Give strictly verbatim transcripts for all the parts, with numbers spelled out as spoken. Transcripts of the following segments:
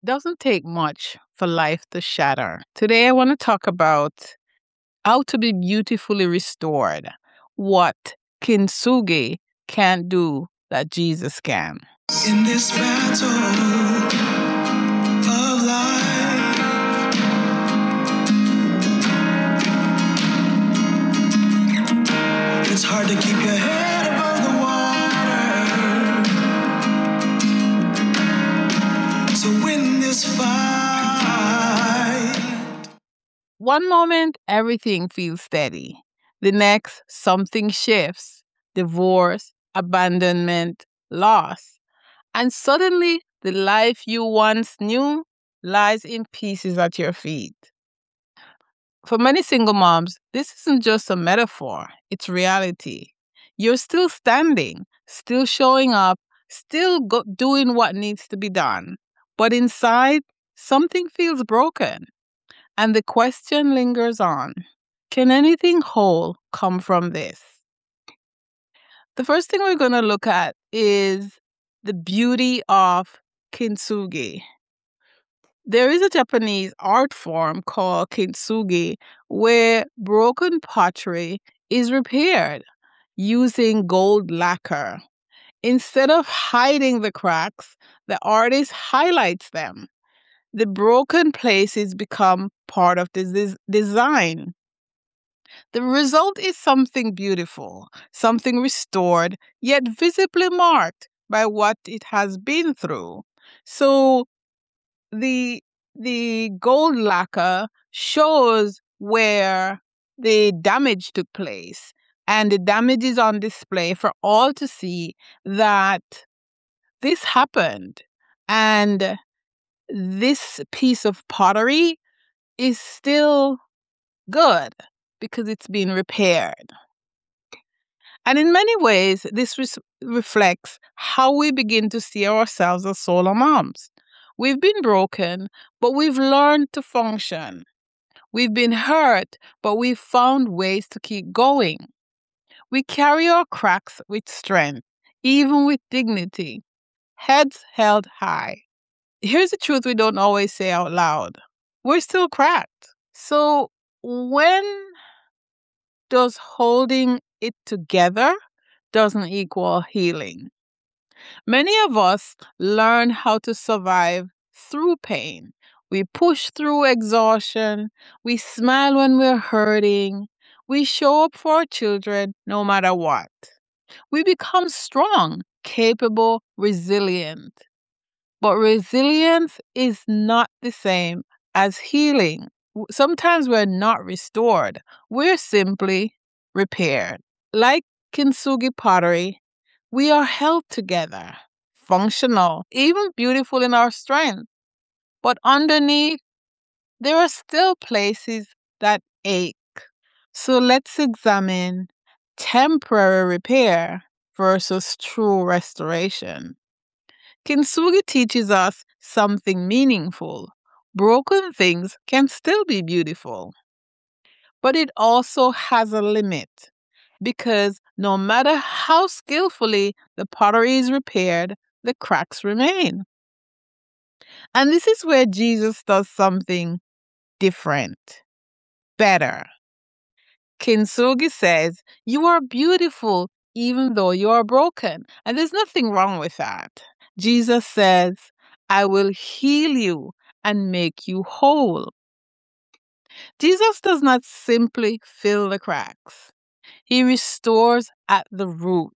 Doesn't take much for life to shatter. Today, I want to talk about how to be beautifully restored. What kintsugi can't do that Jesus can. In this battle of life, it's hard to keep your head above the water to win this fight. One moment, everything feels steady. The next, something shifts. Divorce, abandonment, loss. And suddenly, the life you once knew lies in pieces at your feet. For many single moms, this isn't just a metaphor, it's reality. You're still standing, still showing up, still go- doing what needs to be done. But inside, something feels broken. And the question lingers on. Can anything whole come from this? The first thing we're going to look at is the beauty of kintsugi. There is a Japanese art form called kintsugi where broken pottery is repaired using gold lacquer. Instead of hiding the cracks, the artist highlights them. The broken places become part of the des- design. The result is something beautiful, something restored, yet visibly marked by what it has been through. So the the gold lacquer shows where the damage took place, and the damage is on display for all to see that this happened, and this piece of pottery is still good because it's been repaired. And in many ways, this res- reflects how we begin to see ourselves as solo moms. We've been broken, but we've learned to function. We've been hurt, but we've found ways to keep going. We carry our cracks with strength, even with dignity, heads held high. Here's the truth we don't always say out loud. We're still cracked. So when does holding it together doesn't equal healing? Many of us learn how to survive through pain. We push through exhaustion. We smile when we're hurting. We show up for our children no matter what. We become strong, capable, resilient. But resilience is not the same as healing. W- Sometimes we're not restored. We're simply repaired. Like kintsugi pottery, we are held together, functional, even beautiful in our strength. But underneath, there are still places that ache. So let's examine temporary repair versus true restoration. Kintsugi teaches us something meaningful. Broken things can still be beautiful, but it also has a limit because no matter how skillfully the pottery is repaired, the cracks remain. And this is where Jesus does something different, better. Kintsugi says, "You are beautiful even though you are broken." And there's nothing wrong with that. Jesus says, "I will heal you and make you whole." Jesus does not simply fill the cracks. He restores at the root.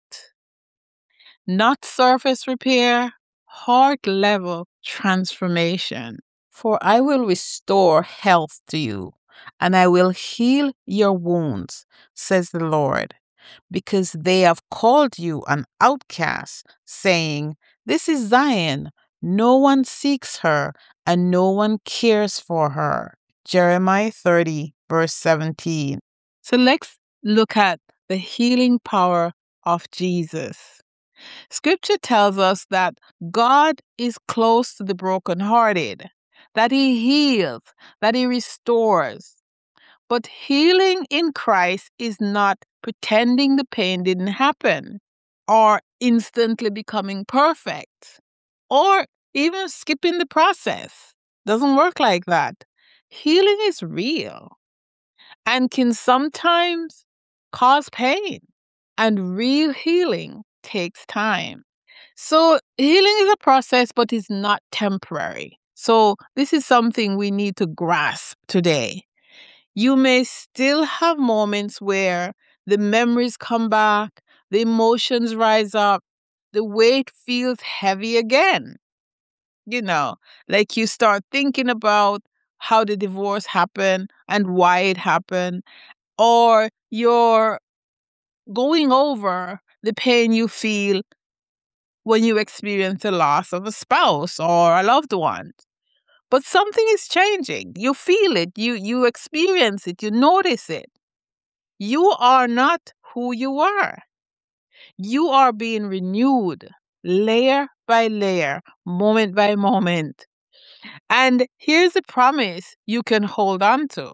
Not surface repair, heart level transformation. "For I will restore health to you, and I will heal your wounds," says the Lord, "because they have called you an outcast, saying, 'This is Zion. No one seeks her, and no one cares for her.'" Jeremiah thirty, verse seventeen. So let's look at the healing power of Jesus. Scripture tells us that God is close to the brokenhearted, that He heals, that He restores. But healing in Christ is not pretending the pain didn't happen or instantly becoming perfect or even skipping the process. Doesn't work like that. Healing is real and can sometimes cause pain, and real healing takes time. So, healing is a process, but it's not temporary. So, this is something we need to grasp today. You may still have moments where the memories come back, the emotions rise up, the weight feels heavy again. You know, like you start thinking about how the divorce happened and why it happened, or you're going over the pain you feel when you experience the loss of a spouse or a loved one. But something is changing. You feel it, you you experience it, you notice it. You are not who you were. You are being renewed layer by layer, moment by moment. And here's a promise you can hold on to.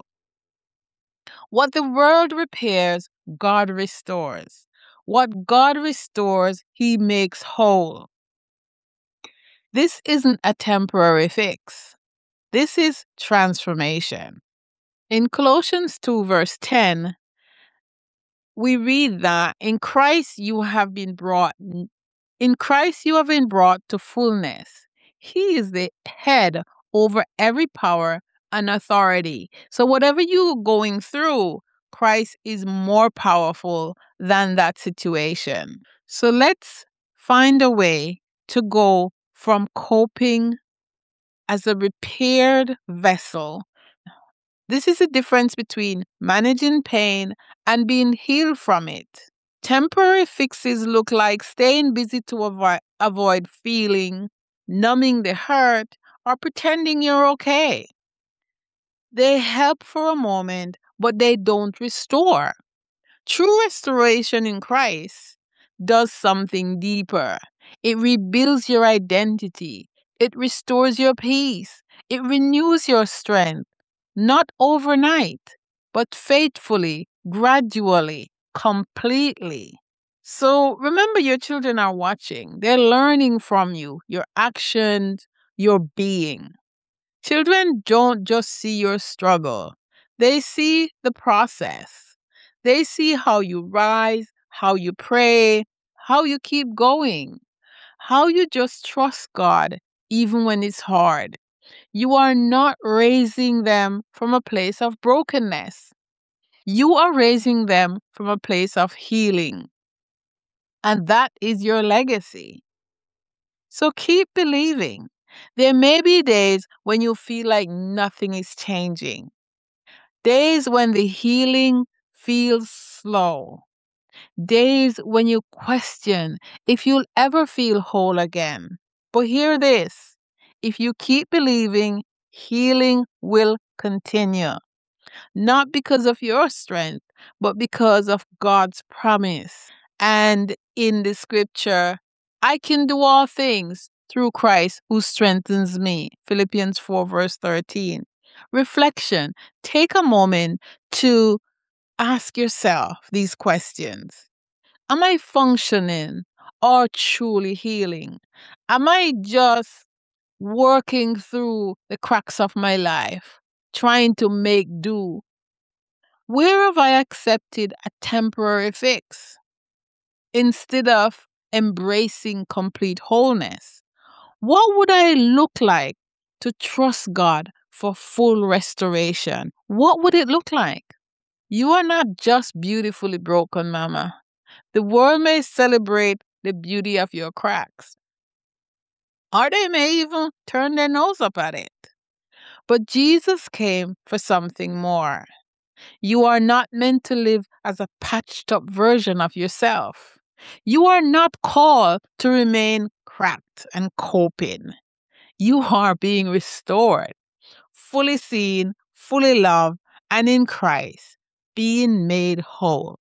What the world repairs, God restores. What God restores, He makes whole. This isn't a temporary fix. This is transformation. In Colossians two, verse ten, we read that in Christ you have been brought in Christ you have been brought to fullness. He is the head over every power and authority. So whatever you're going through, Christ is more powerful than that situation. So let's find a way to go from coping as a repaired vessel. This is the difference between managing pain and being healed from it. Temporary fixes look like staying busy to avoid, avoid feeling, numbing the hurt, or pretending you're okay. They help for a moment, but they don't restore. True restoration in Christ does something deeper. It rebuilds your identity. It restores your peace. It renews your strength, not overnight, but faithfully, gradually, completely. So remember, your children are watching. They're learning from you, your actions, your being. Children don't just see your struggle, they see the process. They see how you rise, how you pray, how you keep going, how you just trust God even when it's hard. You are not raising them from a place of brokenness. You are raising them from a place of healing. And that is your legacy. So keep believing. There may be days when you feel like nothing is changing, days when the healing feels slow, days when you question if you'll ever feel whole again. But hear this, if you keep believing, healing will continue, not because of your strength, but because of God's promise. And in the scripture, I can do all things through Christ who strengthens me. Philippians four, verse thirteen. Reflection. Take a moment to ask yourself these questions. Am I functioning or truly healing? Am I just working through the cracks of my life, trying to make do? Where have I accepted a temporary fix instead of embracing complete wholeness? What would I look like to trust God for full restoration? What would it look like? You are not just beautifully broken, Mama. The world may celebrate the beauty of your cracks, or they may even turn their nose up at it. But Jesus came for something more. You are not meant to live as a patched up version of yourself. You are not called to remain cracked and coping. You are being restored, fully seen, fully loved, and in Christ, being made whole.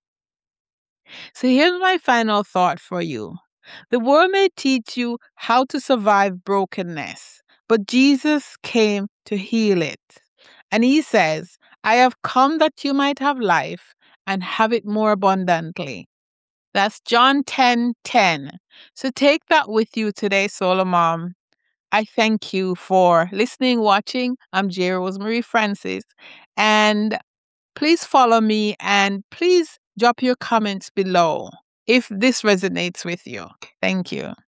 So here's my final thought for you. The world may teach you how to survive brokenness, but Jesus came to heal it. And he says, I have come that you might have life and have it more abundantly. That's John ten ten. So take that with you today, Solar Mom. I thank you for listening, watching. I'm J. Rosemary Francis. And please follow me and please drop your comments below if this resonates with you. Thank you.